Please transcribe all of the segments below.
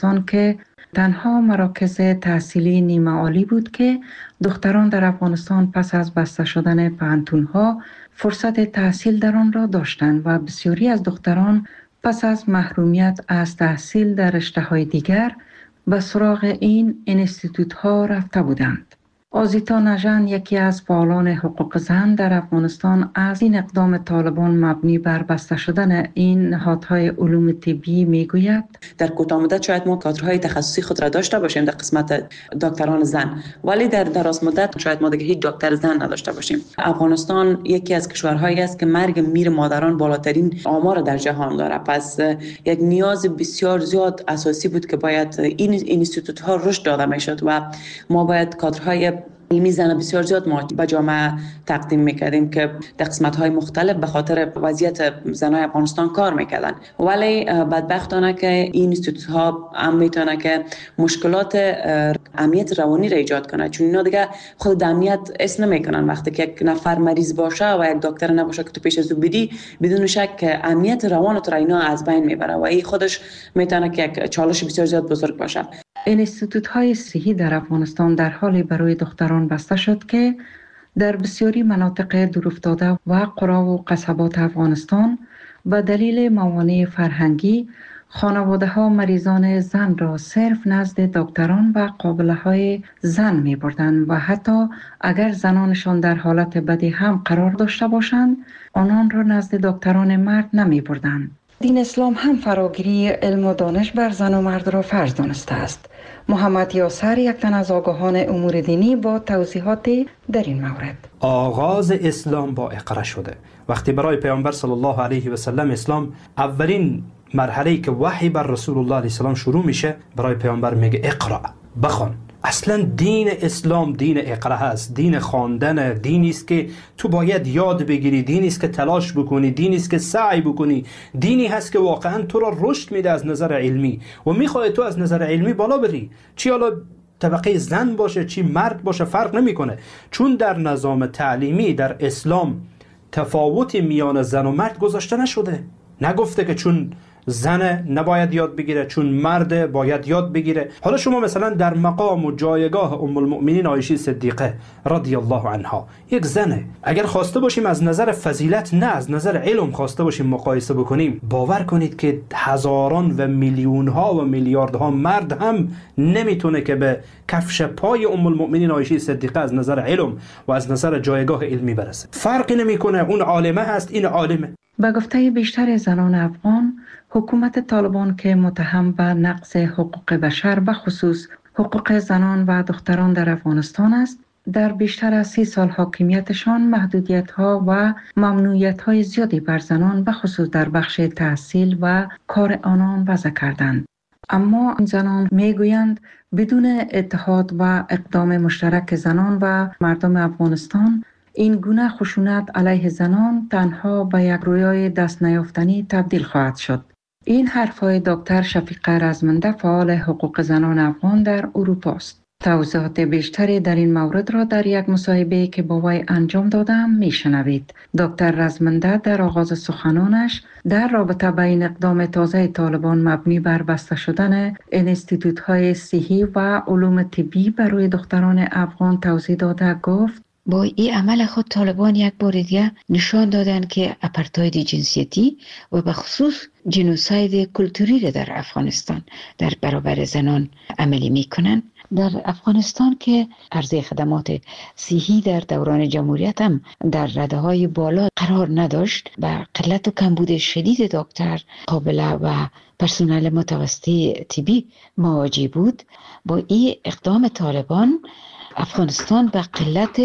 افغانستان که تنها مراکز تحصیلی نیمه عالی بود که دختران در افغانستان پس از بسته شدن پوهنتون‌ها فرصت تحصیل در آن را داشتند و بسیاری از دختران پس از محرومیت از تحصیل در رشته‌های دیگر به سراغ این انستیتوت‌ها رفته بودند. آزیتا نژند، یکی از فعالان حقوق زن در افغانستان، از این اقدام طالبان مبنی بر بسته شدن این نهادهای علوم طبی میگوید: در کوتاه مدت شاید ما کادرهای تخصصی خود را داشته باشیم در قسمت دکتران زن، ولی در دراز مدت شاید ما دیگه هیچ دکتر زن نداشته باشیم. افغانستان یکی از کشورهایی است که مرگ میر مادران بالاترین آمار در جهان داره. پس یک نیاز بسیار زیاد اساسی بود که باید این اینستیتوت ها رشد داده میشد و ما باید کادرهای علمی زن بسیار زیاد ما به جامعه تقدیم میکردیم که در قسمت‌های مختلف به خاطر وضعیت زنای افغانستان کار میکردن. ولی بدبختانه که این اینستیتوت‌ها هم میتونه که مشکلات امنیت روانی را ایجاد کنه، چون اینا دیگه خود امنیت اسم نمیکنن. وقتی که یک نفر مریض باشه و یک دکتر نباشه که تو پیش از او بدی، بدون شک امنیت روانت را اینا از بین میبره و این خودش میتونه که یک چالش بسیار زیاد بزرگ باشه. انستیتوت‌های صحی در افغانستان در حالی برای دختران بسته شد که در بسیاری مناطق دورافتاده و قرى و قصبات افغانستان به دلیل موانع فرهنگی خانواده‌ها مریضان زن را صرف نزد دکتران و قابله‌های زن می‌بردند و حتی اگر زنانشان در حالت بدی هم قرار داشته باشند، آنان را نزد دکتران مرد نمی‌بردند. دین اسلام هم فراگیری علم و دانش بر زن و مرد را فرض دانسته است. محمد یاسر، یک تن از آگاهان امور دینی، با توضیحات در این مورد: آغاز اسلام با اقرا شده. وقتی برای پیامبر صلی الله علیه و سلم اسلام اولین مرحله‌ای که وحی بر رسول الله علیه السلام شروع میشه، برای پیامبر میگه اقرا، بخوان. اصلا دین اسلام دین اقرا هست، دین خواندن، دینی است که تو باید یاد بگیری، دینی است که تلاش بکنی، دینی است که سعی بکنی، دینی هست که واقعا تو را رشد میده از نظر علمی و میخواد تو از نظر علمی بالا بری. چی حالا طبقه زن باشه چی مرد باشه فرق نمیکنه، چون در نظام تعلیمی در اسلام تفاوتی میان زن و مرد گذاشته نشده. نگفته که چون زن نباید یاد بگیره چون مرد باید یاد بگیره. حالا شما مثلا در مقام و جایگاه ام المؤمنین عایشه صدیقه رضی الله عنها، یک زنه، اگر خواسته باشیم از نظر فضیلت نه از نظر علم خواسته باشیم مقایسه بکنیم، باور کنید که هزاران و میلیون ها و میلیاردها مرد هم نمیتونه که به کفش پای ام المؤمنین عایشه صدیقه از نظر علم و از نظر جایگاه علمی برسه. فرقی نمیکنه، اون عالمه هست این عالمه. به گفته بیشتر زنان افغان، حکومت طالبان که متهم به نقض حقوق بشر به خصوص حقوق زنان و دختران در افغانستان است، در بیشتر از 30 سال حاکمیتشان محدودیت‌ها و ممنوعیت‌های زیادی بر زنان به خصوص در بخش تحصیل و کار آنان وضع کردند. اما این زنان میگویند بدون اتحاد و اقدام مشترک زنان و مردم افغانستان، این گونه خشونت علیه زنان تنها به یک رویای دست نیافتنی تبدیل خواهد شد. این حرفهای دکتر شفیقه رزمنده، فعال حقوق زنان افغان در اروپا است. توضیحات بیشتری در این مورد را در یک مصاحبه که با وی انجام دادم میشنوید. دکتر رزمنده در آغاز سخنانش در رابطه با این اقدام تازه طالبان مبنی بر بسته شدن انستیتوت‌های صحی و علوم طبی برای دختران افغان توضیح داده گفت: با این عمل خود طالبان یک بار دیگه نشان دادن که اپارتاید جنسیتی و به خصوص جنوساید کلتوری را در افغانستان در برابر زنان عملی میکنن. در افغانستان که عرضه خدمات صحی در دوران جمهوریت هم در رده‌های بالا قرار نداشت و قلت و کمبود شدید دکتر، قابله و پرسنل متوسطه طبی مواجه بود، با این اقدام طالبان افغانستان به قلت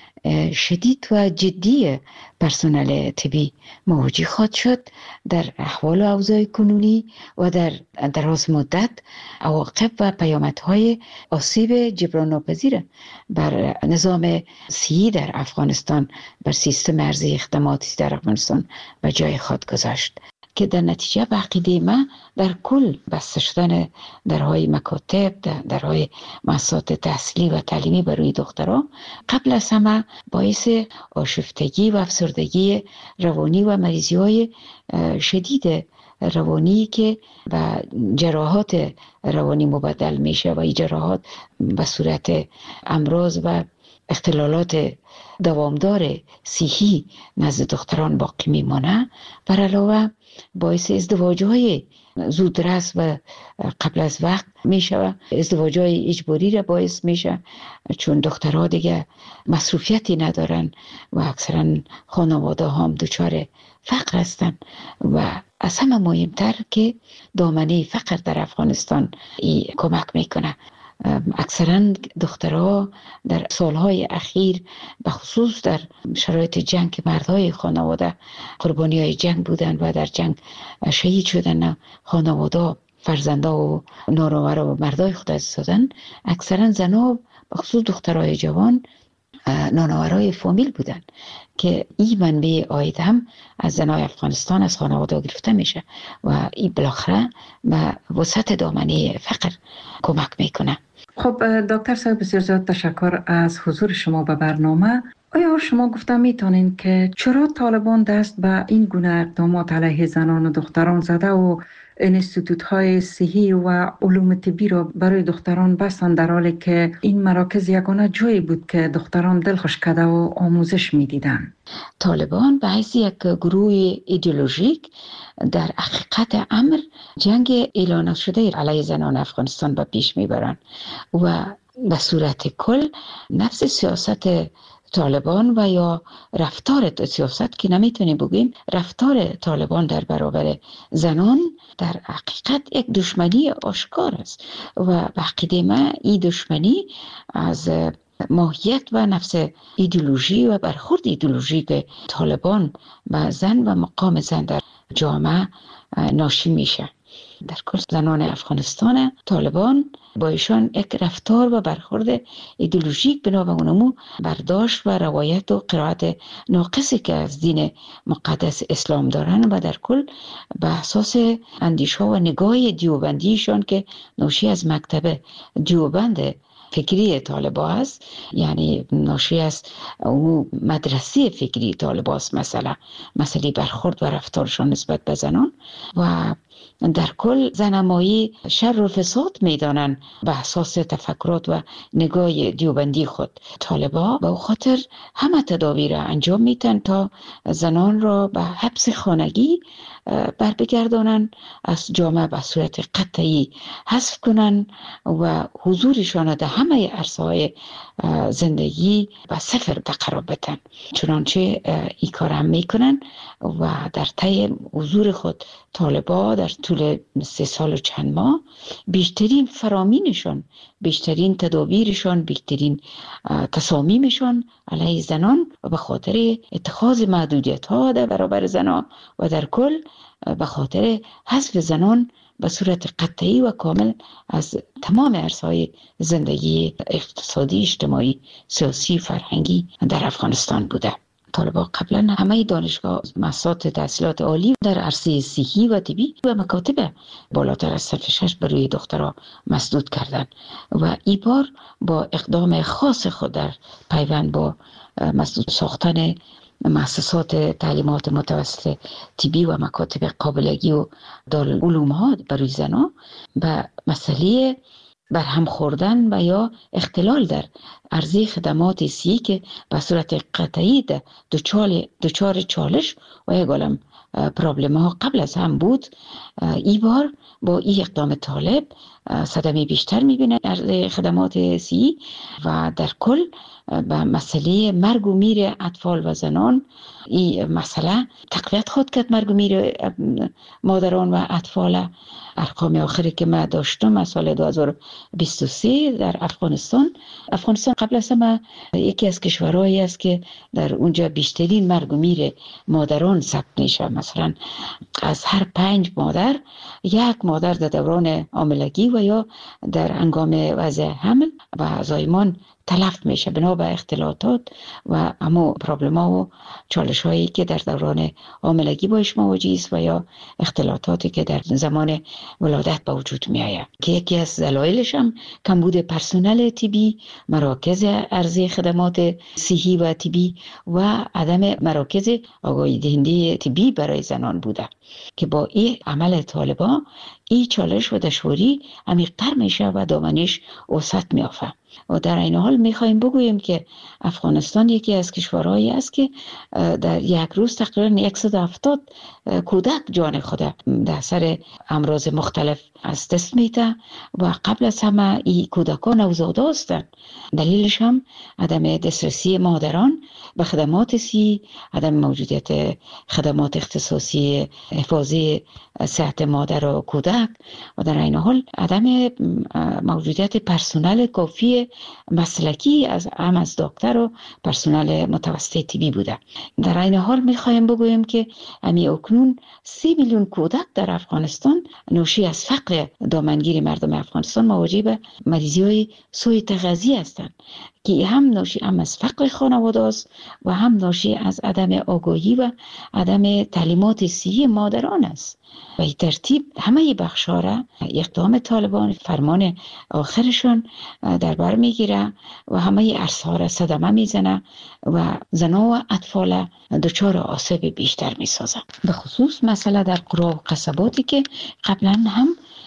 شدید و جدی پرسنل طبی مواجه خواهد شد. در احوال و اوضاع کنونی و در دراز مدت عواقب و پیامدهای آسیب جبران ناپذیر بر نظام صحی در افغانستان، بر سیستم عرضه خدماتی در افغانستان و جای خود گذاشت که در نتیجه به عقیده ما در کل بسته شدن درهای مکاتب، درهای مؤسسات تحصیلی و تعلیمی برای دختران قبل از همه باعث آشفتگی و افسردگی روانی و مریضی های شدید روانی که به جراحات روانی مبدل میشه و این جراحات به صورت امراض و اختلالات دوامدار صحی نزد دختران باقی میمانه. بر علاوه باعث ازدواج‌های زودرس و قبل از وقت میشه، ازدواج‌های اجباری را باعث میشه، چون دخترها دیگه مصروفیتی ندارن و اکثرا خانواده هم دچار فقر هستن. و از همه مهمتر که دامنه فقر در افغانستان کمک میکنه. اکثرا دخترها در سالهای اخیر به خصوص در شرایط جنگ که مردهای خانواده قربانی های جنگ بودن و در جنگ شهید شدن، خانواده فرزنده و نانآور و مردای خود از دادن، اکثرا زنها به خصوص دخترای جوان نانآورای فامیل بودن که این منبع عاید هم از زنای افغانستان از خانواده گرفته میشه و این بالاخره به وسعت دامنه فقر کمک میکنه. خب دکتر صاحب، بسیار زیاد تشکر از حضور شما به برنامه. آیا شما گفته میتونین که چرا طالبان دست به این گونه اقدامات علیه زنان و دختران زده و انستیتوت های صحی و علوم طبی را برای دختران بستند، در حالی که این مراکز یگانه جایی بود که دختران دلخوش کرده و آموزش میدیدن؟ طالبان به حیث یک گروه ایدئولوژیک در حقیقت امر جنگ اعلان شده علیه زنان افغانستان به پیش میبرند و به صورت کل نفس سیاست طالبان و یا رفتار سیاست که نمیتونیم بگیم رفتار طالبان در برابر زنان در حقیقت یک دشمنی آشکار است و به عقیده من این دشمنی از ماهیت و نفس ایدئولوژی و برخورد ایدئولوژیک طالبان به زن و مقام زن در جامعه ناشی میشه. در کل زنان افغانستان طالبان با ایشان یک رفتار و برخورد ایدئولوژیک بنا به اونمو برداشت و روایت و قرائت ناقصی که از دین مقدس اسلام دارن و در کل به اساس اندیشه و نگاه دیوبندیشان که ناشی از مکتب دیوبند فکری طالبا است، یعنی ناشی از اون مدرسه فکری طالبا است، مسئله برخورد و رفتارشان نسبت به زنان و در کل زنمایی شر و فساد میدانن به اساس تفکرات و نگاه دیوبندی خود. طالبا به خاطر همه تدابیر انجام میتن تا زنان را به حبس خانگی بر بگردانن، از جامعه به صورت قطعی حذف کنن و حضورشان در همه عرصه‌های زندگی به صفر قرار بدن. چنانچه این کار هم میکنن و در طی حضور خود طالبا در طول 3 سال و چند ماه بیشترین فرامینشان، بیشترین تدابیرشان، بیشترین تصامیمشان علیه زنان و به خاطر اتخاذ محدودیت ها در برابر زنان و در کل به خاطر حذف زنان به صورت قطعی و کامل از تمام عرصه‌های زندگی اقتصادی، اجتماعی، سیاسی، فرهنگی در افغانستان بوده. طالبان قبلا همه دانشگاه، مؤسسات تحصیلات عالی در عرصه صحی و طبی و مکاتب بالاتر از صف 6 برای دخترها مسدود کردند و این بار با اقدام خاص خود در پیوند با مسدود ساختن مؤسسات تعلیمات متوسط طبی و مکاتب قابلگی و دارالعلوم ها برای زنان به مسئله برهم خوردن و یا اختلال در عرضه خدمات صحی که به صورت قطعی دچار چالش و یک عالم پرابلم ها قبل از هم بود، این بار با این اقدام طالب صدمه بیشتر میبینه عرضه خدمات صحی و در کل به مسئله مرگ و میر اطفال و زنان این مسئله تقویت خود کرد. مرگ و میر مادران و اطفال، ارقام آخری که من داشتم از سال 2023 در افغانستان قبل از همه یکی از کشورهایی است که در اونجا بیشترین مرگ و میر مادران ثبت میشه. مثلا از هر 5 مادر 1 مادر در دوران حاملگی و یا در هنگام وضع حمل و زایمان تلف میشه بنا به اختلاطات و اما پرابلم ها و چالش هایی که در دوران حاملگی باش مواجه است و یا اختلاطاتی که در زمان ولادت به وجود می آید که یکی از دلایلش هم کمبود پرسنل طبی، مراکز عرضه خدمات صحی و طبی و عدم مراکز آگاهی دهنده طبی برای زنان بوده که با این عمل طالبان این چالش و دشواری عمیق‌تر میشه و دامنش وسعت میافته. و در این حال میخوایم بگوییم که افغانستان یکی از کشورهایی است که در یک روز تقریبا 170 کودک جان خود در اثر امراض مختلف از دست میده و قبل از همه این کودکان نوزاده هستند. دلیلش هم عدم دسترسی مادران به خدمات صحی، عدم موجودیت خدمات اختصاصی حفاظی صحت مادر و کودک و در این حال عدم موجودیت پرسنل کافی مسلکی از دکتر و پرسنل متوسط طبی بوده. در این حال میخوایم بگویم که اکنون 3 میلیون کودک در افغانستان ناشی از فقر دامنگیر مردم افغانستان مواجه به مریضی های سوء تغذیه هستند که هم ناشی از فقر خانواده است و هم ناشی از عدم آگاهی و عدم تعلیمات صحی مادران است. و این ترتیب همه بخش‌ها را اقدام طالبان فرمان آخرشان در بر میگیره و همه عرصه‌ها را صدمه میزنه و زنان و اطفال دچار آسیب بیشتر میسازه. به خصوص مسئله در قرى و قصباتی که قبلا هم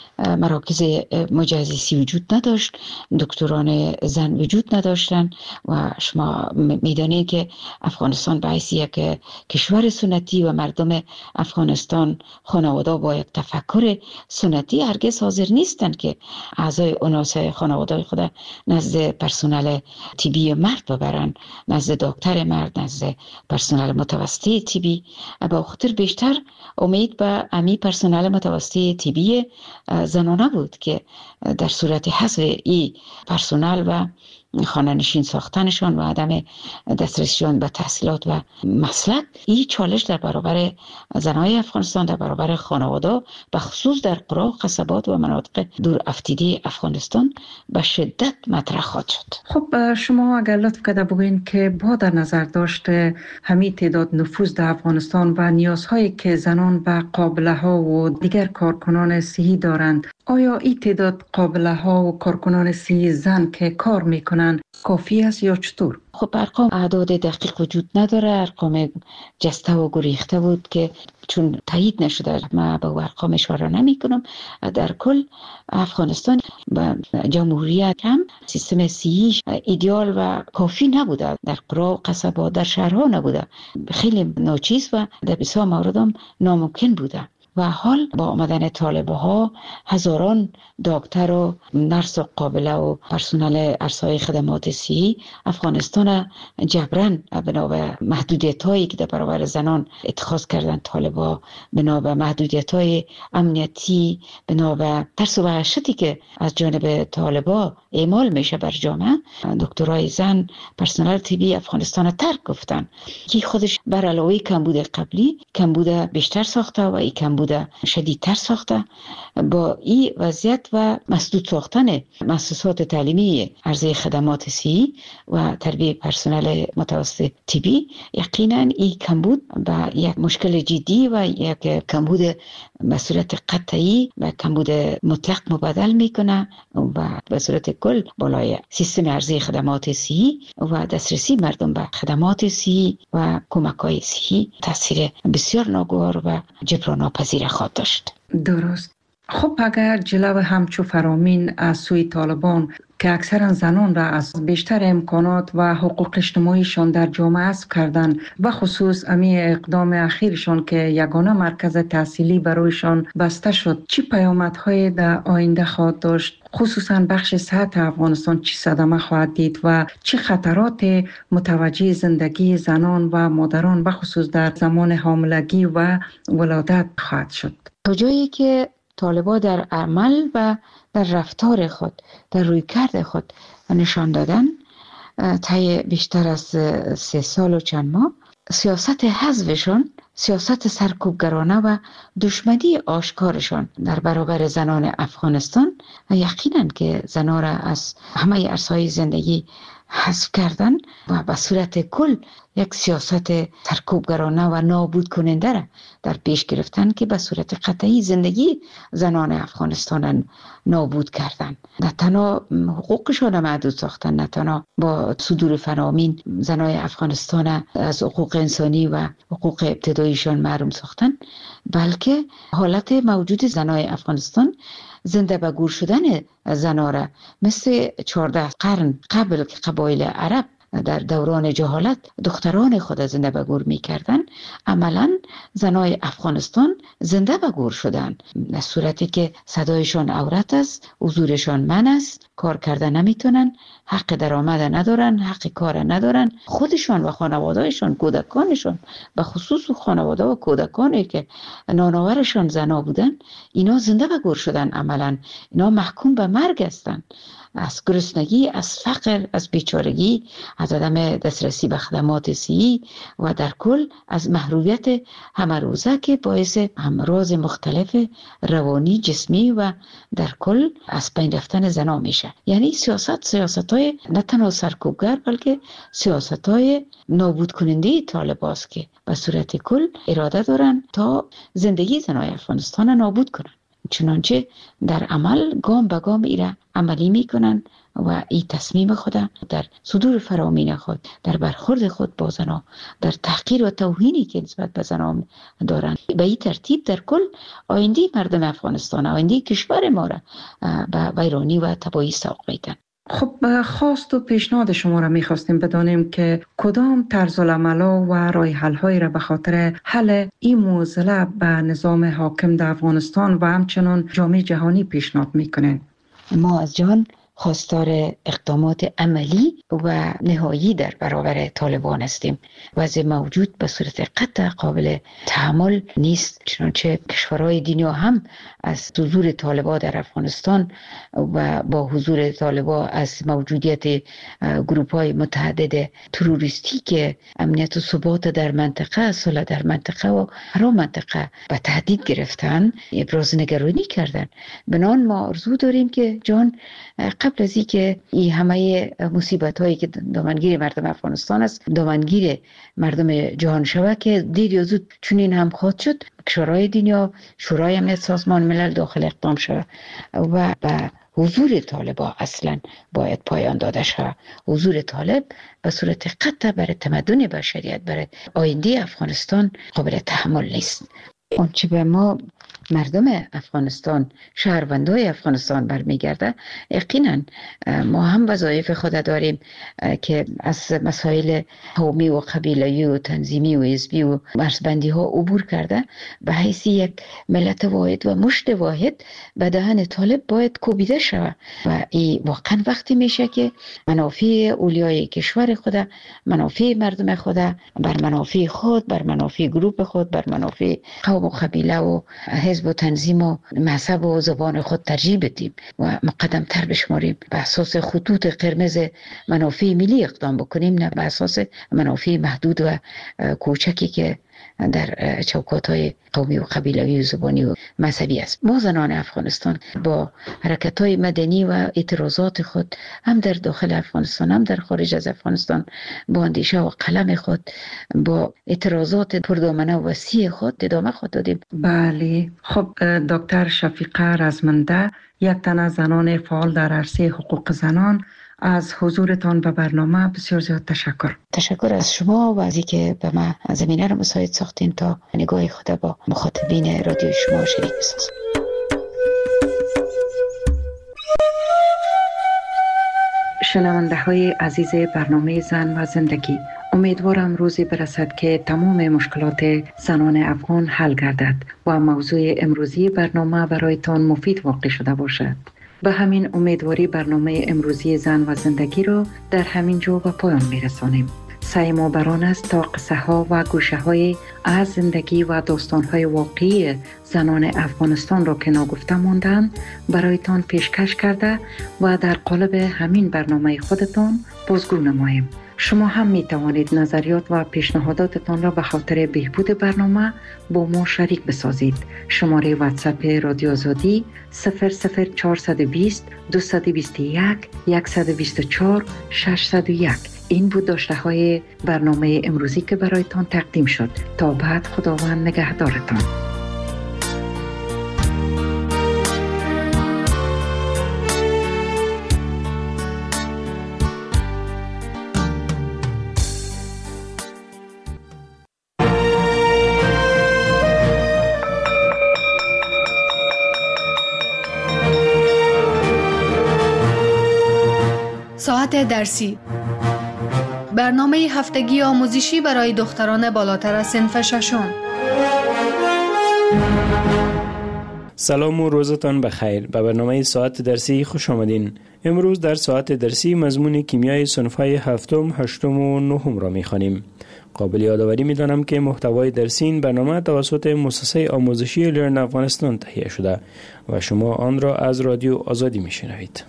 مراکز مجهزی وجود نداشت، دکتران زن وجود نداشتن و شما میدانید که افغانستان به حیث یک کشور سنتی و مردم افغانستان خانواده با یک تفکر سنتی هرگز حاضر نیستند که اعضای اناس خانواده خود نزد پرسنل طبی مرد ببرن، نزد دکتر مرد، نزد پرسنل متوسط طبی. با خاطر بیشتر امید به امی پرسنل متوسط طبی زنانه بود که در صورت حذف این پرسنل و خانه نشین ساختنشان و عدم دسترسیشان به تحصیلات و مسلک، این چالش در برابر زنای افغانستان، در برابر خانواده به خصوص در قرى و قصبات و مناطق دور افتیده افغانستان به شدت مطرح خواهد شد. خب شما اگر لطف کرده بگوین که با در نظر داشته همین تعداد نفوذ در افغانستان و نیازهایی که زنان و قابله ها و دیگر کارکنان صحی دارند، آیا این تعداد قابله ها و کارکنان صحی زن که کار میکنن کافی است یا چطور؟ خب ارقام اعداد دقیق وجود نداره، ارقام جسته و گریخته بود که چون تایید نشده من به ارقام اشاره نمی کنم. در کل افغانستان و جمهوریت هم سیستم صحی ایدئال و کافی نبوده، در قرى و قصبات در شهرها نبوده، خیلی ناچیز و در بسیار موارد هم ناممکن بوده. و حال با آمدن طالبه ها هزاران دکتر و نرس و قابله و پرسنل عرصه‌های خدمات صحی افغانستان جبران بنا به محدودیت هایی که در برابر زنان اتخاذ کردن طالبه، بنا به محدودیت های امنیتی، بنا به ترس و وحشتی که از جانب طالبه اعمال میشه بر جامعه، دکترای زن پرسنل طبی افغانستان ترک گفتن که خودش بر علاوه کمبود قبلی کمبود بیشتر ساخته و این کمبود شدیدتر ساخته. با این وضعیت و مسدود ساختن مؤسسات تعلیمی عرضه خدمات صحی و تربیت پرسنل متوسط طبی، یقینا این کمبود به یک مشکل جدی و یک کمبود به صورت قطعی و کمبود مطلق مبادل میکنه و به صورت کل بالای سیستم عرضه خدمات صحی و دسترسی مردم به خدمات صحی و کمک‌های صحی تاثیر بسیار ناگوار و جبران ناپذیر خواهد داشت. درست. خب اگر جلو همچو فرامین از سوی طالبان که اکثرا زنان را از بیشتر امکانات و حقوق اجتماعیشان در جامعه حذف کردن و خصوص امی اقدام اخیرشان که یگانه مرکز تحصیلی برایشان بسته شد، چی پیامدهای در آینده خواهد داشت؟ خصوصا بخش صحت افغانستان چی صدمه خواهد دید و چه خطرات متوجه زندگی زنان و مادران بخصوص در زمان حاملگی و ولادت خواهد شد؟ تا جایی که طالبان در عمل و در رفتار خود، در رویکرد خود نشان دادن طی بیشتر از 3 سال و چند ماه، سیاست حذفشان سیاست سرکوبگرانه و دشمنی آشکارشان در برابر زنان افغانستان یقینا که زنان را از همه عرصه‌های زندگی حذف کردن و به صورت کل یک سیاست سرکوبگرانه و نابود کننده را در پیش گرفتن که به صورت قطعی زندگی زنان افغانستان نابود کردن. نه تنها حقوقشان محدود ساختن، نه تنها با صدور فرامین زنان افغانستان از حقوق انسانی و حقوق ابتداییشان محروم ساختن، بلکه حالت موجود زنان افغانستان زنده به گور شدن زنان مثل 14 قرن قبل که قبایل عرب در دوران جهالت دختران خود زنده به گور می کردن، عملا زنای افغانستان زنده به گور شدن، در صورتی که صدایشان عورت است، حضورشان من است، کار کرده نمیتونن، حق درآمد ندارن، حق کار ندارن، خودشان و خانواده‌شان، کودکانشان، به خصوص خانواده و کودکانی که نانآورشان زنا بودن، اینا زنده به گور شدن، عملا اینا محکوم به مرگ هستند. از گرسنگی، از فقر، از بیچارگی، از عدم دسترسی به خدمات صحی و در کل از محرومیت همه روزه که باعث امراض مختلف روانی، جسمی و در کل از بین رفتن زنا میشه. یعنی سیاست‌های نه تنها سرکوبگر بلکه سیاست‌های نابود کننده طالباست که به صورت کل اراده دارن تا زندگی زنای افغانستان نابود کنن. چنانچه در عمل گام به گام ایره عملی میکنن و این تصمیم خود در صدور فرامین خود، در برخورد خود با زنان، در تحقیر و توهینی که نسبت به زنان دارن، به این ترتیب در کل آینده مردم افغانستان، آینده کشور ما را به ویرانی و تباهی سوق میدن. خب خواست و پیشنهاد شما را میخواستیم بدانیم که کدام طرز العمل‌ها و راه حل‌هایی را به خاطر حل این معضله به نظام حاکم در افغانستان و همچنان جامعه جهانی پیشنهاد میکنین. ما از جهان خواستار اقدامات عملی و نهایی در برابر طالبان هستیم. وضع موجود به صورت قطع قابل تحمل نیست، چنانچه کشورهای دنیا هم از حضور طالبان در افغانستان و با حضور طالبان از موجودیت گروه‌های متعدد تروریستی که امنیت و ثبات در منطقه، صلح در منطقه و هر منطقه به تهدید گرفتن، ابراز نگرانی کردن. بنابراین ما آرزو داریم که جان قبل از اینکه این همه مصیبت هایی که دامنگیر مردم افغانستان است دامنگیر مردم جهان شود، که دیر یا زود چنین هم خواهد شد، کشورهای دنیا، شورای امنیت سازمان ملل داخل اقدام شود و به حضور طالبان اصلا باید پایان داده شود. حضور طالب به صورت قطع برای تمدن بشریت، برای آینده افغانستان قابل تحمل نیست. آنچه به ما مردم افغانستان، شهروندای افغانستان برمیگرده، یقینا ما هم وظایف خود داریم که از مسائل قومی و قبیله‌ای و تنظیمی و حزبی و مرزبندی ها عبور کرده به حیث یک ملت واحد و مشت واحد به دهن طالب باید کوبیده شود و این واقعا وقتی میشه که منافع اولیای کشور خود، منافع مردم خود بر منافع خود، بر منافع گروه خود، بر منافع قوم و قبیله و حزب و تنظیم و مذهب و زبان خود ترجیح بدیم و مقدم تر بشماریم، به اساس خطوط قرمز منافع ملی اقدام بکنیم، نه به اساس منافع محدود و کوچکی که در چوکات‌های قومی و قبیله‌ای و زبانی و مذهبی است. ما زنان افغانستان با حرکت‌های مدنی و اعتراضات خود هم در داخل افغانستان هم در خارج از افغانستان با اندیشه و قلم خود، با اعتراضات پردامنه و وسیع خود ادامه خود دادیم. بله، خب دکتر شفیقه رزمنده، یک تن از زنان فعال در عرصه حقوق زنان، از حضورتان به برنامه بسیار زیاد تشکر از شما و از اینکه به من زمینه رو مساعد ساختین تا نگاه خود با مخاطبین رادیو شما شریک بسازم. شنونده های عزیز برنامه زن و زندگی، امیدوارم روزی برسد که تمام مشکلات زنان افغان حل گردد و موضوع امروزی برنامه برایتان مفید واقع شده باشد. به همین امیدواری برنامه امروزی زن و زندگی را در همین جا به پایان میرسانیم. سعی ما بران است تا قصه ها و گوشه های از زندگی و داستان های واقعی زنان افغانستان را که ناگفته ماندند برایتان پیشکش کرده و در قالب همین برنامه خودتان بازگو نماییم. شما هم می توانید نظریات و پیشنهاداتتان را به خاطر بهبود برنامه با ما شریک بسازید. شماره واتساپ رادیو آزادی 00420 221 124 601. این بود داشته های برنامه امروزی که برایتان تقدیم شد. تا بعد، خداوند نگهدارتان. ساعت درسی، برنامه هفتگی آموزشی برای دختران بالاتر از صنف ششم. سلام و روزتان بخیر. به برنامه ساعت درسی خوش آمدین. امروز در ساعت درسی مضمون کیمیای صنف‌های هفتم، هشتم و نهم را می‌خوانیم. قابل یادآوری می‌دانم که محتوای درسی این برنامه توسط مؤسسه آموزشی لرن افغانستان تهیه شده و شما آن را از رادیو آزادی می‌شنوید.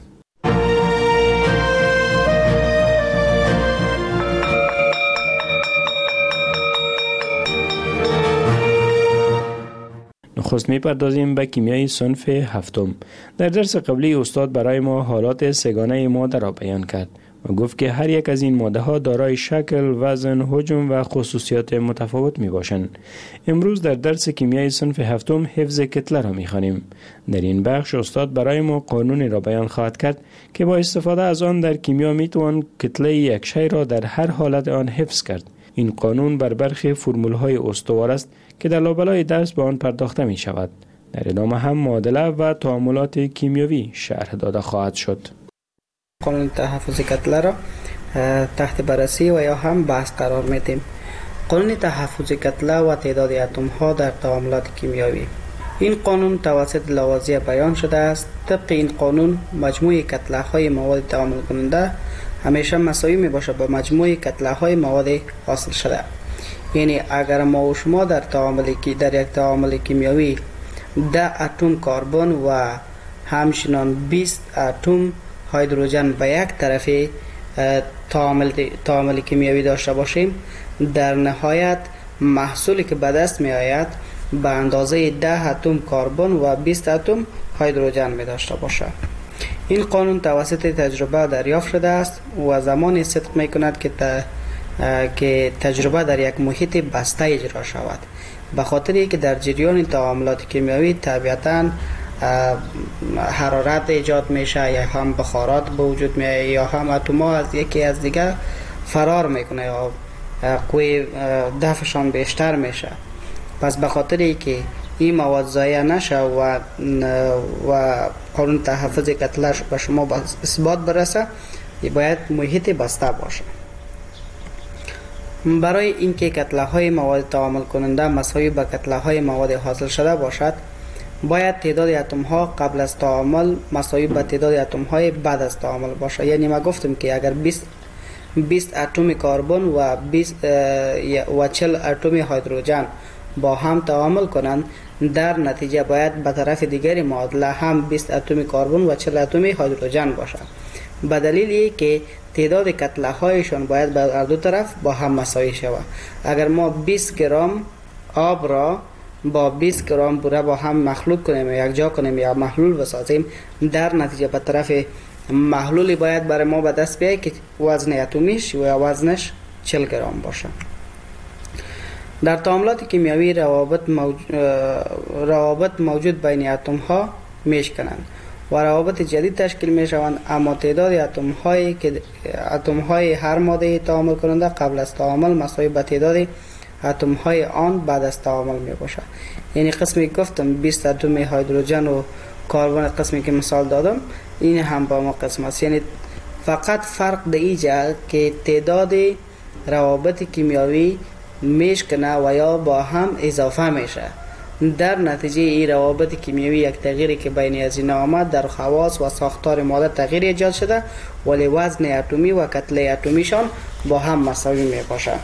نخست می‌پردازیم به کیمیای صنف هفتم. در درس قبلی استاد برای ما حالات سگانه ماده را بیان کرد و گفت که هر یک از این ماده ها دارای شکل، وزن، حجم و خصوصیات متفاوت می باشند. امروز در درس کیمیای صنف هفتم حفظ کتله را می خوانیم. در این بخش استاد برای ما قانونی را بیان خواهد کرد که با استفاده از آن در کیمیا می توان کتله یک شی را در هر حالت آن حفظ کرد. این قانون بر برخی فرمول‌های استوار است که در لابلای درس به آن پرداخته می شود. در ادامه هم معادله و تعاملات کیمیایی شرح داده خواهد شد. قانون تحفظ کتله را تحت بررسی و یا هم بحث قرار میدیم. قانون تحفظ کتله و تعداد اتم ها در تعاملات کیمیایی. این قانون توسط لاوازیه بیان شده است. طبق این قانون مجموع کتله های مواد تعامل کننده همیشه مساوی می باشد با مجموع کتله های مواد حاصل شده. یعنی اگر ما و شما در یک تعامل کیمیایی 10 اتم کربن و همچنین 20 اتم هیدروژن به یک طرف تعامل کیمیایی داشته باشیم، در نهایت محصولی که به دست می آید به اندازه 10 اتم کربن و 20 اتم هیدروژن می داشته باشد. این قانون توسط تجربه دریافت شده است و زمانی صدق می کند که تجربه در یک محیط بسته اجرا شود. به خاطر که در جریان تعاملات کیمیایی طبیعتاً حرارت ایجاد میشه، یا هم بخارات به وجود میاد، یا هم اتم‌ها از یکی از دیگر فرار میکنه یا قوی دفعشان بیشتر میشه. پس به خاطر که این مواد ضایع نشه و قانون تحفظ کتله به شما اثبات برسه، باید محیط بسته باشه. برای اینکه کتله های مواد تعامل کننده مساوی با کتله های مواد حاصل شده باشد، باید تعداد اتم ها قبل از تعامل مساوی با تعداد اتم های بعد از تعامل باشه. یعنی ما گفتم که اگر 20 اتم کربن و 40 اتم هیدروژن با هم تعامل کنند، در نتیجه باید به طرف دیگری معادله هم 20 اتم کربن و 40 اتم هیدروژن باشد. به دلیلی که تعداد کتله هایشان باید به هر دو طرف با هم مساوی شود. اگر ما 20 گرم آب را با 20 گرم بوره با هم مخلوط کنیم یا یک جا کنیم یا محلول بسازیم، در نتیجه به طرف محلولی باید برای ما به دست بیاید که وزن اتمیش یا وزنش 40 گرم باشه. در تعاملات کیمیایی روابط موجود بین اتم ها میشکنند و روابط جدید تشکیل می شوند، اما تعداد اتم های هر ماده تعامل کننده قبل از تعامل مساوی با تعداد اتم های آن بعد از تعامل می باشد. یعنی قسمی گفتم 20 اتم هیدروژن و کربن، قسمی که مثال دادم این هم با ما قسم است. یعنی فقط فرق در اینجا که تعداد روابط کیمیایی میشکنه و یا با هم اضافه میشه. در نتیجه این روابط کیمیایی یک تغییری که بین از این آمد در خواص و ساختار ماده تغییر ایجاد شده، ولی وزن اتمی و کتله اتمیشان با هم مساوی می باشد.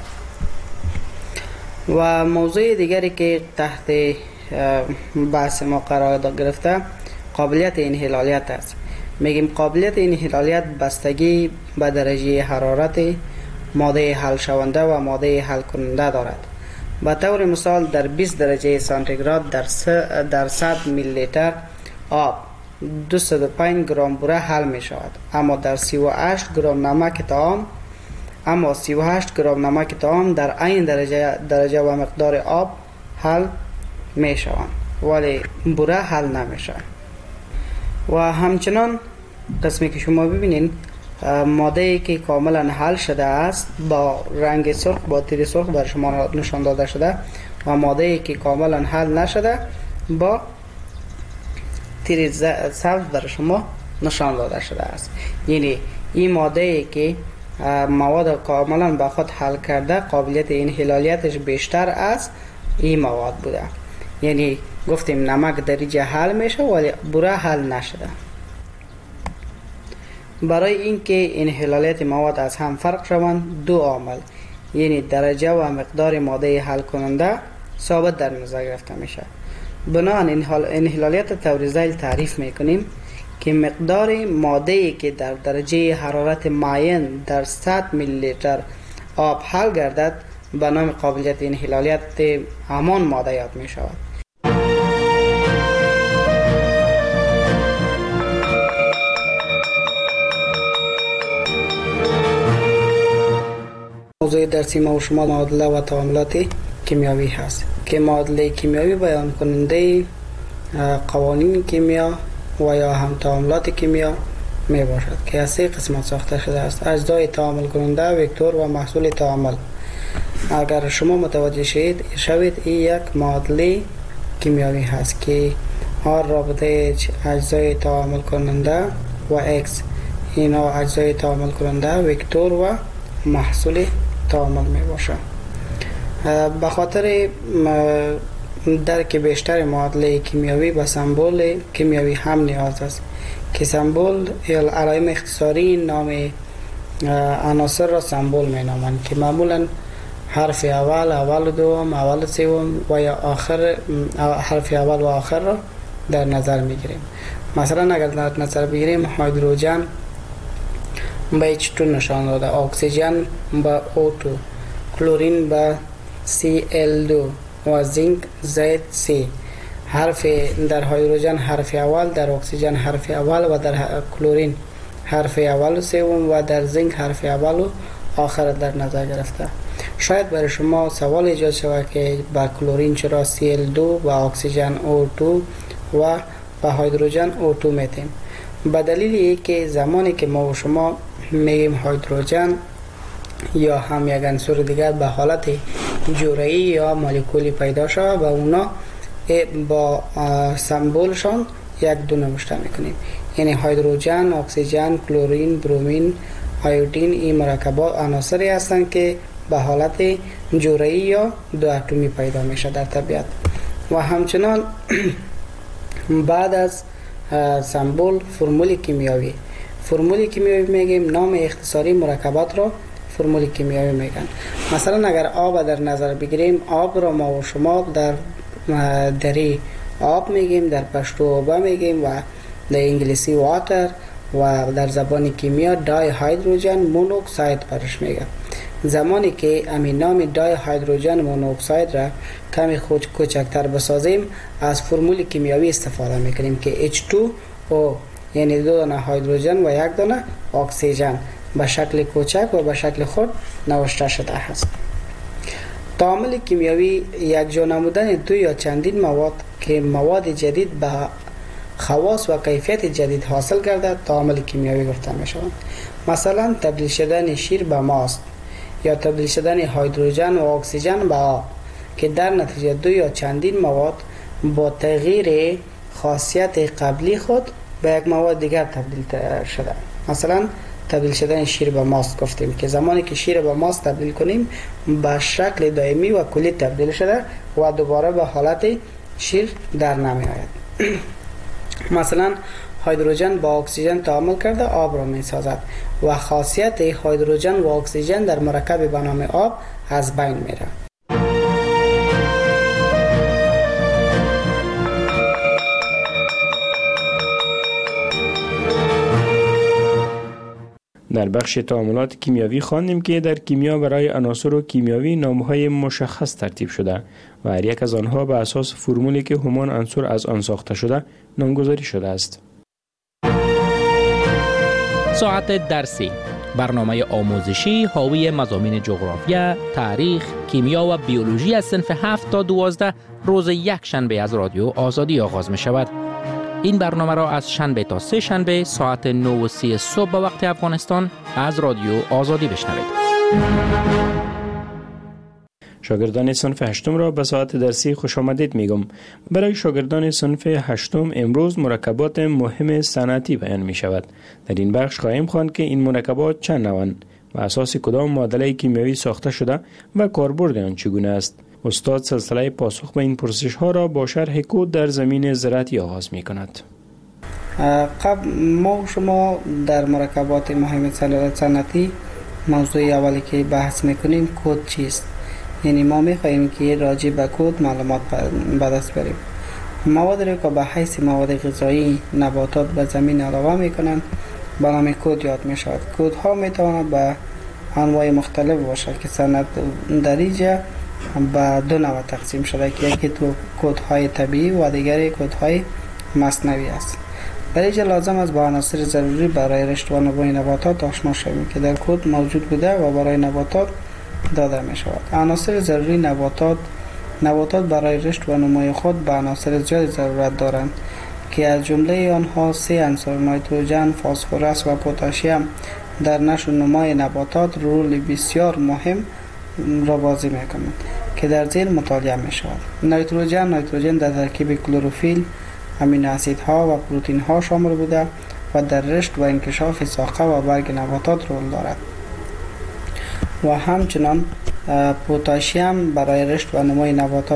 و موضوع دیگری که تحت بحث ما قرار گرفته قابلیت انحلالیت است. میگیم قابلیت انحلالیت بستگی به درجه حرارت ماده حل شونده و ماده حل کننده دارد. به طور مثال در 20 درجه سانتیگراد در 100 میلی لیتر آب 205 گرم بوره حل می شود، اما در 38 گرم نمک طعام در این درجه و مقدار آب حل می شوند، ولی بوره حل نمی شود. و همچنان قسمی که شما ببینین ماده ای که کاملا حل شده است با رنگ سرخ با تیر سرخ بر شما نشان داده شده و ماده ای که کاملا حل نشده با تیر سبز بر شما نشان داده شده است. یعنی این ماده ای که مواد کاملا به خود حل کرده قابلیت انحلالیتش بیشتر از این مواد بوده. یعنی گفتیم نمک درجه حل میشه ولی بوره حل نشده. برای اینکه انحلالیت مواد از هم فرق شوند دو عامل یعنی درجه و مقدار ماده حل کننده ثابت در نظر گرفته میشه. بنابراین انحلالیت طور ذیل تعریف میکنیم که مقدار ماده‌ای که در درجه حرارت معین در 100 میلی لیتر آب حل گردد به نام قابلیت انحلالیت همان ماده یاد می شود. موضوع درسی ما و شما معادله و تعاملات کیمیایی هست که معادله کیمیایی بیان کننده قوانین کیمیا و یا هم تعاملات کیمیا می باشد که از سه قسمت ساخته شده است: اجزای تعامل کننده، وکتور و محصول تعامل. اگر شما متوجه شوید این یک معادله کیمیایی هست که آر رابطه اجزای تعامل کننده و اکس اینا اجزای تعامل کننده، وکتور و محصول تعامل می باشد. به خاطر درک بیشتر معادله کیمیایی به سمبل کیمیایی هم نیاز است که سمبل یا علائم اختصاری نام عناصر را سمبل می نامند که معمولا حرف اول و دوم، اول و سوم و یا آخر حرف اول و آخر را در نظر می گیریم. مثلا اگر در نظر بگیریم هیدروژن به H2 نشان داده، اکسیژن به O2، کلورین به Cl2 و زینک ZC. حرف در هیدروژن حرف اول، در اکسیژن حرف اول و در کلورین حرف اول و سوم و در زینک حرف اول و آخر در نظر گرفته. شاید برای شما سوال ایجاد شود که با کلورین چرا Cl2 و اکسیژن O2 و با هیدروژن O2 میتیم؟ به دلیل اینکه زمانی که ما و شما میگیم هیدروژن یا هم یک عنصر دیگر به حالت جرعه‌ای یا مولکولی پیدا شود و اونا با سمبولشان یک دو نوشته میکنیم. یعنی هیدروژن، اکسیژن، کلورین، برومین، آیودین این مرکبات عناصری هستند که به حالت جرعه‌ای یا دو اتمی پیدا میشه در طبیعت. و همچنان بعد از سمبول فرمول کیمیایی میگیم، نام اختصاری مرکبات را فرمول کیمیایی میگن. مثلا اگر آب در نظر بگیریم، آب را ما و شما در دری آب میگیم، در پشتو آب میگیم و در انگلیسی واتر و در زبان کیمیا دای هیدروژن مونوکساید برش میگن. زمانی که همین نام دای هیدروژن مونوکساید را کمی کوچکتر بسازیم از فرمول کیمیایی استفاده میکنیم که H2O یعنی دو دانه هیدروژن و یک دانه اکسیژن به شکل کوچک و به شکل خود نوشته شده است. تعامل کیمیایی یک جا نمودن دو یا چندین مواد که مواد جدید به خواص و کیفیت جدید حاصل کرده تعامل کیمیایی گفته می شود. مثلا تبدیل شدن شیر به ماست یا تبدیل شدن هیدروژن و اکسیژن به آب که در نتیجه دو یا چندین مواد با تغییر خاصیت قبلی خود به یک مواد دیگر تبدیل شده. مثلا تبدیل شدن شیر به ماست گفتیم که زمانی که شیر به ماست تبدیل کنیم به شکل دائمی و کلی تبدیل شده و دوباره به حالت شیر در نمی آید. مثلا هیدروژن با اکسیژن تعامل کرده آب را می سازد و خاصیت هیدروژن و اکسیژن در مرکب به نام آب از بین میره. در بخش تعاملات کیمیاوی خواندیم که در کیمیا برای عناصر کیمیاوی نام‌های مشخص ترتیب شده و هر یک از آنها به اساس فرمولی که همان عنصر از آن ساخته شده نامگذاری شده است. ساعت درسی، برنامه آموزشی حاوی مضامین جغرافیا، تاریخ، کیمیا و بیولوژی از صنف 7 تا 12 روز یک شنبه از رادیو آزادی آغاز می شود. این برنامه را از شنبه تا سه شنبه ساعت 9:30 صبح به وقت افغانستان از رادیو آزادی بشنوید. شاگردان صنف 8 را به ساعت درسی خوش آمدید میگم. برای شاگردان صنف 8 امروز مرکبات مهم صنعتی بیان می شود. در این بخش خواهیم خواند که این مرکبات چند نوعند و اساس کدام معادله کیمیایی ساخته شده و کاربرد آن چگونه است. استاد سلسله پاسخ به این پرسش ها را با شرح کد در زمین زراعتی آغاز می کند. ما شما در مرکبات مهم صنعتی موضوع اولی که بحث میکنیم کد چیست؟ یعنی ما میخواهیم که راجع به کد معلومات به دست بریم. مواد را که به حیث مواد غذایی نباتات به زمین علاوه میکنند به نام کد یاد میشود. کد ها میتواند به انواع مختلف باشد که صنعت در اینجا به دو نوع تقسیم شده که یکی تو کدهای طبیعی و دیگری کدهای مصنوعی است. در اینجا لازم است با عناصر ضروری برای رشد و نمو نباتات آشنا شویم که در کد موجود بوده و برای نباتات داده می شود. عناصر ضروری نباتات برای رشد و نمو خود به عناصر زیاد ضرورت دارند که از جمله آنها 3 عنصر نیتروژن، فسفرس و پتاسیم در نشو و نمای نباتات رول بسیار مهم را بازی میکنند که در زیر مطالعه می شود. نیتروژن در ترکیب کلروفیل، امینو اسیدها و پروتئین ها شامل بوده و در رشد و انکشاف ساقه و برگ نباتات رول دارد. و همچنان پتاسیم برای رشد و نمای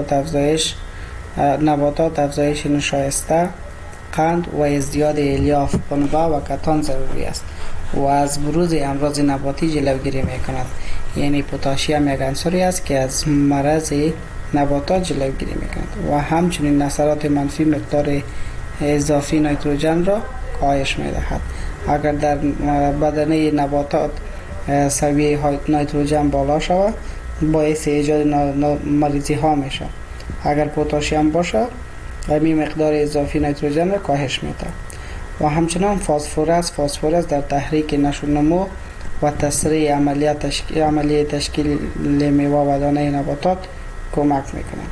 نباتات افزایش نشایسته، قند و ازدیاد الیاف، پنبه و کتان ضروری است و از بروز امراض نباتی جلوگیری میکند. یعنی پتاسیم یک عنصری است که از مرض نباتات جلوگیری میکند و همچنین اثرات منفی مقدار اضافی نیتروژن را کاهش میدهد. اگر در بدنه نباتات سویه نیتروژن بالا شود باعث ایجاد مریضی ها میشه. اگر پتاسیم باشه این مقدار اضافی نیتروژن را کاهش میده. و همچنان فسفرس در تحریک نشو و نمو و تسریع عملیه تشکیل میوه و دانه نباتات کمک میکنه.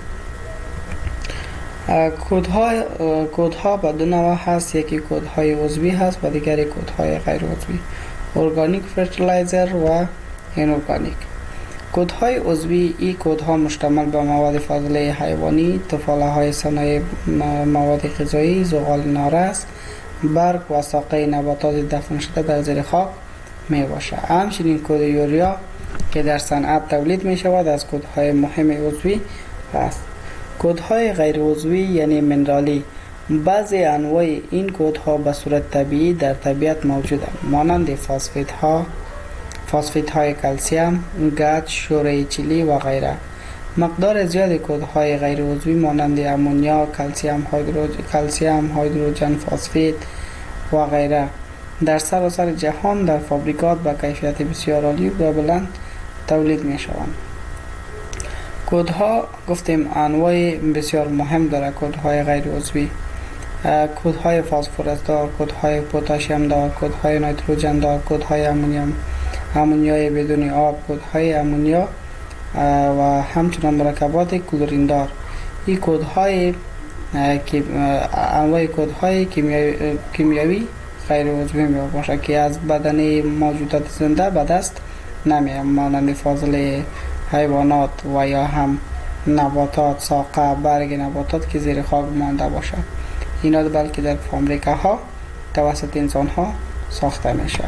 کودها به دو نوع هست، یکی کودهای عضوی هست و دیگری کودهای غیر عضوی، ارگانیک فرتیلایزر و اینورگانیک. کودهای عضوی این کودها مشتمل به مواد فاضله حیوانی، تفاله های صنایع مواد غذایی، زغال نارس، برگ و ساقه نباتات دفن شده در زیر خاک می باشه. همچنین کود یوریا که در صنعت تولید می شود از کودهای مهم عضوی است. کودهای غیر عضوی یعنی منرالی، بعضی انواع این کودها به صورت طبیعی در طبیعت موجودند، مانند فاسفیت های کلسیم، گچ، شوره چیلی و غیره. مقدار زیاد کودهای غیر عضوی مانند امونیا، کلسیم هیدروژن فسفید و غیره در سراسر جهان در فابریکات با کیفیت بسیار عالی و بلند تولید می شوند. کودها گفتیم انواع بسیار مهم داره. کودهای غیر عضوی، کودهای فسفرس دار، کودهای پتاسیم دار، کودهای نیتروژن دار، کودهای امونیای بدون آب، کودهای امونیا و همچنین مرکبات کلورین دار. این کودهای انواع کودهای کیمیایی غیر عضوی می باشه که از بدن موجودات زنده به دست نمیاد، مانند فاضله حیوانات و یا هم نباتات، ساقه، برگ نباتات که زیر خاک مانده باشه. اینا بلکه در فابریکه توسط انسان ها ساخته میشه.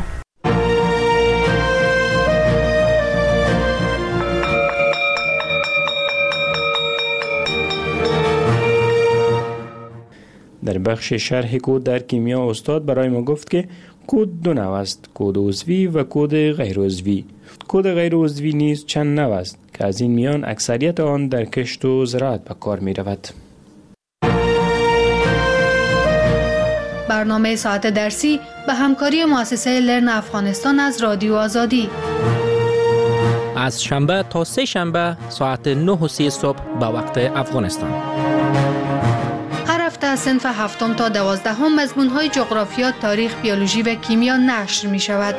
در بخش شرح کد در کیمیا استاد برای ما گفت که کد دو نوع است، کد عضوی و کد غیر عضوی. کد غیر عضوی نیز چند نوع است که از این میان اکثریت آن در کشت و زراعت به کار می رود. برنامه ساعت درسی به همکاری مؤسسه لرن افغانستان از رادیو آزادی. از شنبه تا سه شنبه ساعت 9:30 صبح به وقت افغانستان. هر هفته از صنف 7 تا 12 مضمون‌های جغرافیا، تاریخ، بیولوژی و کیمیا نشر می شود.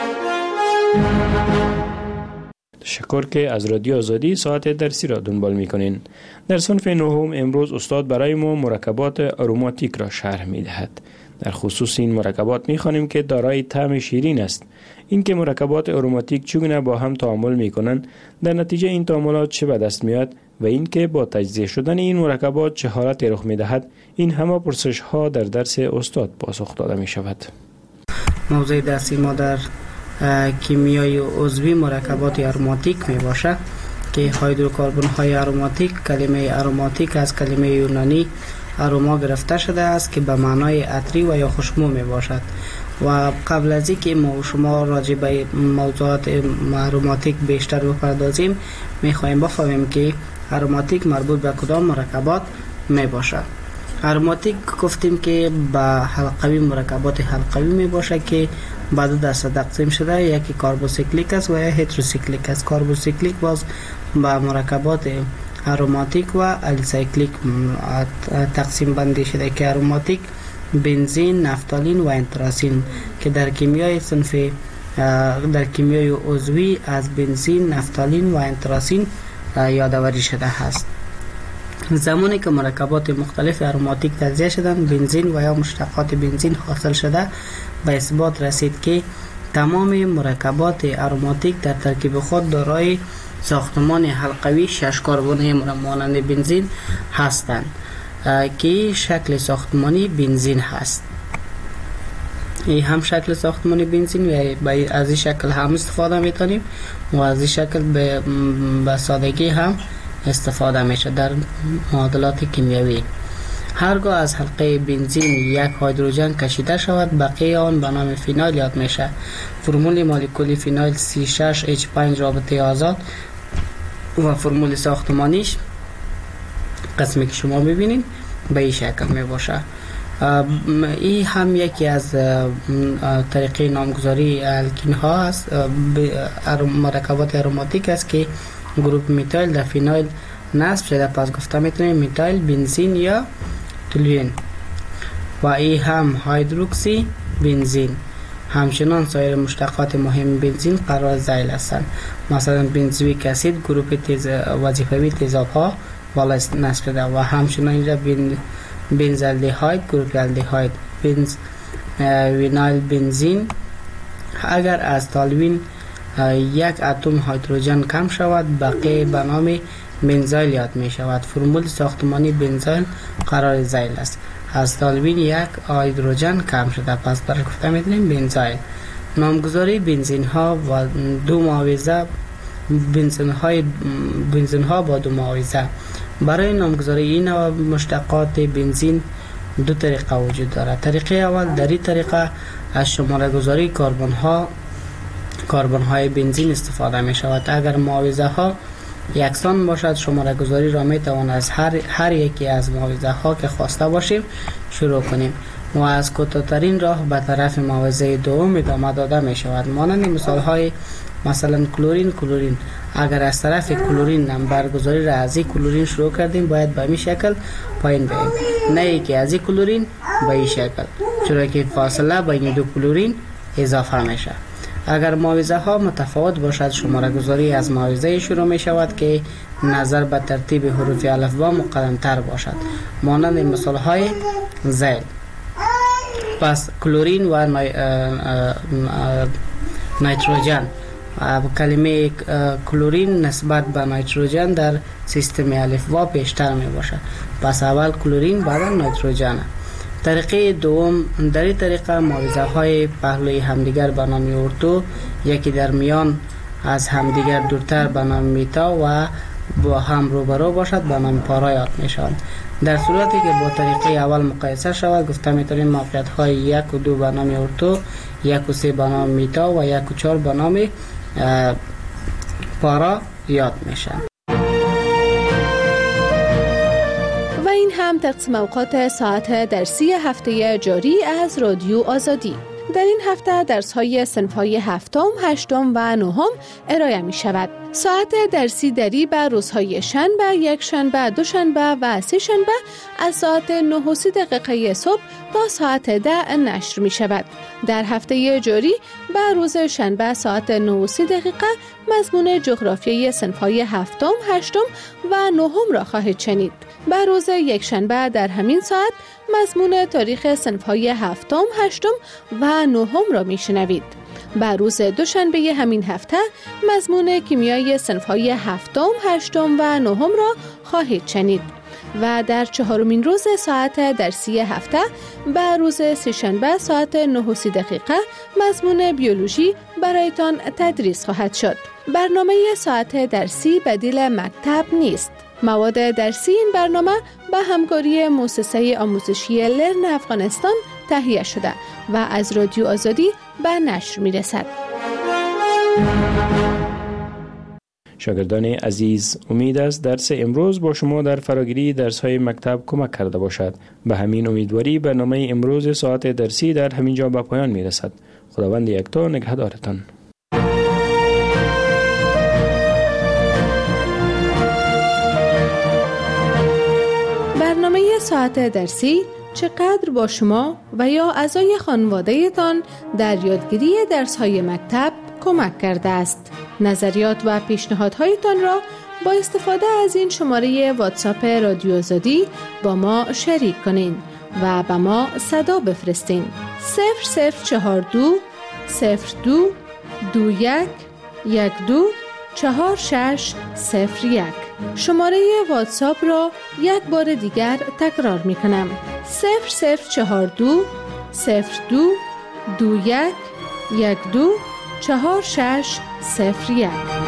تشکر که از رادیو آزادی ساعت درسی را دنبال می‌کنین. در صنف 9 امروز استاد برای ما مرکبات آروماتیک را شرح می‌دهد. در خصوص این مرکبات می‌خوانیم که دارای طعم شیرین است. اینکه مرکبات آروماتیک چگونه با هم تعامل می‌کنند، در نتیجه این تعاملات چه به دست میاد و اینکه با تجزیه شدن این مرکبات چه حالتی رخ می‌دهد، این همه پرسش‌ها در درس استاد پاسخ داده می‌شود. موضوع درسی ما در کیمیای عضوی مرکبات آروماتیک می باشد که هیدروکربن های آروماتیک، کلمه آروماتیک از کلمه یونانی آروما گرفته شده است که به معنای عطری و یا خوشبو می باشد. و قبل از اینکه ما و شما راجع به موضوعات آروماتیک بیشتر بپردازیم، می خواهیم بفهمیم که آروماتیک مربوط به کدام مرکبات می باشد. آروماتیک گفتیم که به حلقوی مرکبات حلقوی می باشه که به دو دسته تقسیم شده، یکی کاربوسیکلیک است و یا هتروسیکلیک است. کاربوسیکلیک باز به مرکبات آروماتیک و الیسایکلیک تقسیم بندی شده که آروماتیک بنزین، نفتالین و انتراسین که در کیمیای صنف در کیمیای عضوی از بنزین، نفتالین و انتراسین یادآوری شده است. زمانی که مرکبات مختلف آروماتیک تجزیه شدند، بنزین و یا مشتقات بنزین حاصل شده، به اثبات رسید که تمام مرکبات آروماتیک در ترکیب خود دارای ساختمان حلقوی 6 کربن مانند بنزین هستند که شکل ساختمانی بنزین هست. این هم شکل ساختمانی بنزین و از این شکل هم استفاده میتونیم و از این شکل به سادگی هم استفاده میشه در معادلات کیمیایی. هرگاه از حلقه بنزین یک هیدروژن کشیده شود، بقیه آن به نام فینال یاد میشه. فرمول مولکولی فینال C6H5 رابطه آزاد و فرمول ساختمانیش قسمی که شما ببینید به این شکل می باشه. این هم یکی از طریقه نامگذاری الکین ها است، مرکبات آروماتیک است که گروپ میتایل در فینال نصب شده، پس گفته میتونیم میتایل بنزین یا تولوئین. و این هم هیدروکسی بنزین. همچنان سایر مشتقات مهم بنزین قرار ذیل هستند، مثلا بنزویک اسید گروپ وظیفوی تیزاب‌ها بالا نصب شده و همچنان اینجا بنزالدهاید گروپ الدهاید، وینایل بنزین. اگر از تالوین یک اتم هیدروژن کم شود، بقیه به نام بنزایل یاد می شود. فرمول ساختمانی بنزایل قرار ذیل است. از تالوین یک هیدروژن کم شده، پس برای گفته می دونیم بنزایل. نامگذاری بنزین ها و دو معاوضه، بنزین ها با دو معاوضه. برای نامگذاری این مشتقات بنزین دو طریقه وجود دارد. طریقه اول، در این طریقه از شماره گذاری کربن های بنزین استفاده می شود. اگر معاوضه ها یکسان باشد، شماره گذاری را می توان از هر یکی از معاوضه ها که خواسته باشیم شروع کنیم و از کوتاه‌ترین راه به طرف معاوضه دوم ادامه داده می شود. مانند مثال های مثلا کلورین. اگر از طرف کلورین نمبر گذاری را از این کلورین شروع کردیم، باید به این شکل پایین بریم، نه اینکه از این کلورین به این شکل، چرا که فاصله بین دو کلورین اضافه میشه. اگر معاوضه ها متفاوت باشد، شماره گذاری از معاوضه شروع می شود که نظر به ترتیب حروف الفبا مقدم تر باشد، مانند مثال های ذیل. پس کلورین و نیتروژن. کلمه کلورین نسبت به نیتروژن در سیستم الفبا بیشتر می باشد، پس اول کلورین بعد نیتروژن. طریقه دوم، در این طریقه معاوضه های پهلوی همدیگر به نام ارتو، یکی در میان از همدیگر دورتر به نام میتا و با هم روبرو باشد به نام پارا یاد می شوند. در صورتی که با طریقه اول مقایسه شود، گفته میتونیم موقعیت های 1 و 2 به نام ارتو، 1 و 3 به نام میتا و 1 و 4 به نام پارا یاد میشن. هم تقسیم اوقات ساعت درسی هفته جاری از رادیو آزادی. در این هفته درس‌های صنف‌های هفتم، هشتم و نهم ارائه می‌شود. ساعت درسی دری به روزهای شنبه، یک شنبه، دوشنبه و سه شنبه از ساعت 9:30 صبح تا ساعت 10 نشر می‌شود. در هفته جاری به روز شنبه ساعت 9:30 مضمون جغرافیای صنف‌های هفتم، هشتم و نهم را خواهید شنید. به روز یک شنبه در همین ساعت مضمون تاریخ صنف‌های هفتم، هشتم و نهم را میشنوید. به روز دوشنبه همین هفته مضمون کیمیای صنف‌های هفتم، هشتم و نهم را خواهید شنید. و در چهارمین روز ساعت درسی هفته به روز سه‌شنبه ساعت 9:30 مضمون بیولوژی برایتان تدریس خواهد شد. برنامه ساعت درسی بدیل مکتب نیست. مواد درسی این برنامه به همکاری مؤسسه آموزشی لرن افغانستان تهیه شده و از رادیو آزادی به نشر می رسد. شاگردان عزیز، امید است درس امروز با شما در فراگیری درس‌های مکتب کمک کرده باشد. به همین امیدواری برنامه امروز ساعت درسی در همین جا به پایان می رسد. خداوند یکتا نگهدارتان. برنامه ساعت درسی چقدر با شما و یا اعضای خانواده‌تان در یادگیری درس‌های مکتب کمک کرده است. نظریات و پیشنهادهایتان را با استفاده از این شماره واتساپ رادیو آزادی با ما شریک کنین و به ما صدا بفرستین. 0042 02 21 12 4601. شماره واتساپ را یک بار دیگر تکرار می کنم. 0042 02 21 12 4601.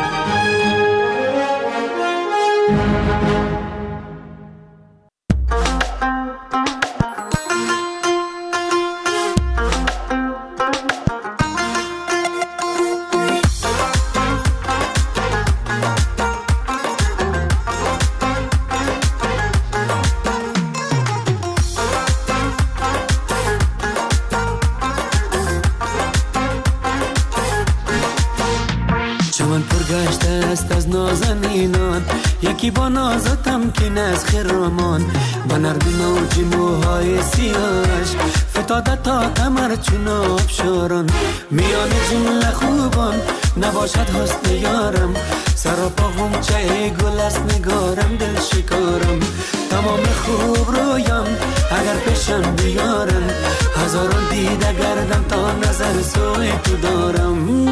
یکی با نازتم که نز خرامان با نرمی موج موهای سیاهش فتاده تا کمر چون آبشاران میان جمله خوبان نباشد حسن یارم سراپا غنچه گل است نگارم دل شکارم تمام خوب رویم اگر پیشم بیارن هزاران دیده گردم تا نظر سوی تو دارم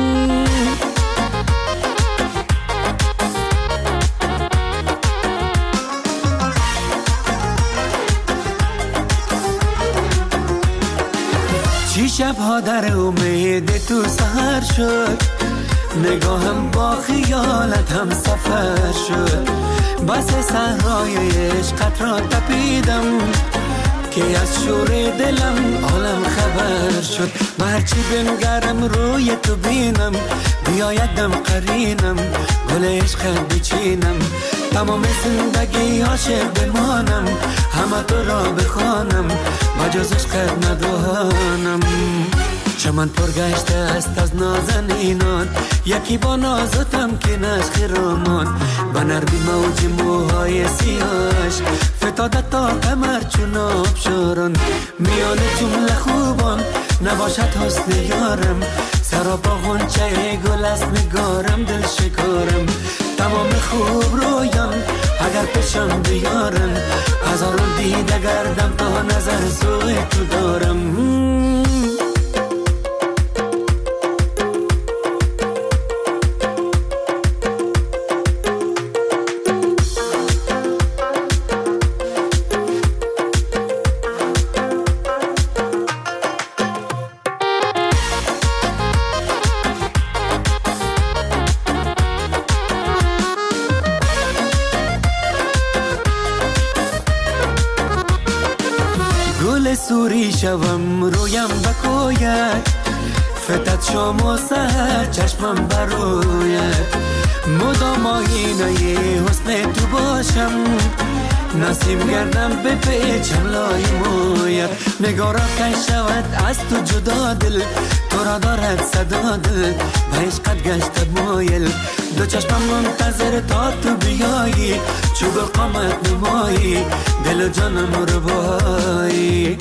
شبها در امید تو سهر شد نگاهم با خیالت هم سفر شد بس صحرای عشقت را تپیدم که از شور دلم عالم خبر شد و هرچی بنگرم روی تو بینم بیایدم قرینم گل عشقت بچینم تمام زندگی عاشق بمانم همه تو را بخوانم بجز عشقت ندانم چمن پرگشته است از نازنینان یکی با نازتم که نش خرامان با نرمی موج موهای سیاهش فتاده تا کمر چون آبشاران میان جمله خوبان نباشد حسن یارم سراپا غنچه گل است نگارم دل شکارم تمام خوب رویم اگر پیشم بیارن هزاران دیده گردم تا نظر سوی تو دارم سوری شوم رویم بکوید فتت شام و سهر چشمم بروید مدام آینه حسن تو باشم، نسیم گردم به پیچم لای مویت. نگارا کن شود از تو جدا دل، تو را دارد صدا دل، به عشقت گشتد مایل. دو چشمم منتظر تا تو بیایی، چوب قامت نمایی، دل و جانم رو بایی.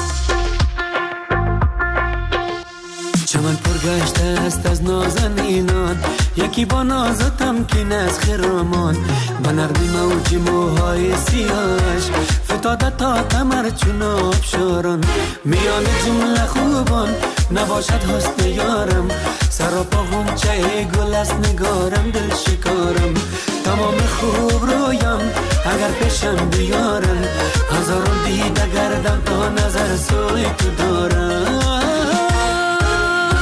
چمن پرگشته است از نازنینان، یکی با نازتم که از خرامان. به نرمی موجی موهای سیاهش فتاده تا کمر چون آبشاران. میان جمله خوبان نباشد حسن یارم، سراپا غنچه گل است نگارم دل شکارم. تمام خوب رویم اگر پیشم بیارن، هزاران دیده گردم تا نظر سوی تو دارم.